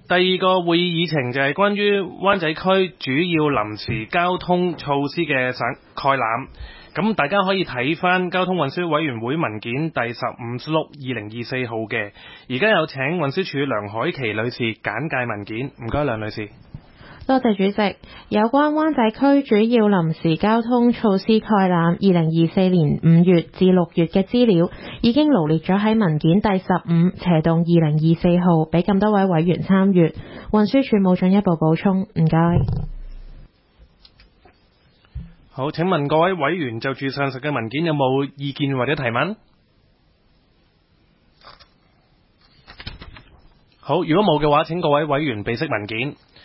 第二個會議議程就係關於灣仔區主要臨時交通措施嘅概覽。咁大家可以睇翻交通運輸委員會文件第15/2024號嘅。而家有請運輸署梁凱琪女士簡介文件，唔該梁女士。 多謝主席。有關灣仔區主要臨時交通措施概覽2024年5月至6月嘅資料已經羅列咗喺文件第15/2024號，俾咁多位委員參閱。運輸署冇進一步補充，唔該。 好，請問各位委員就住上述嘅文件有冇意見或者提問？好，如果冇嘅話，請各位委員備悉文件。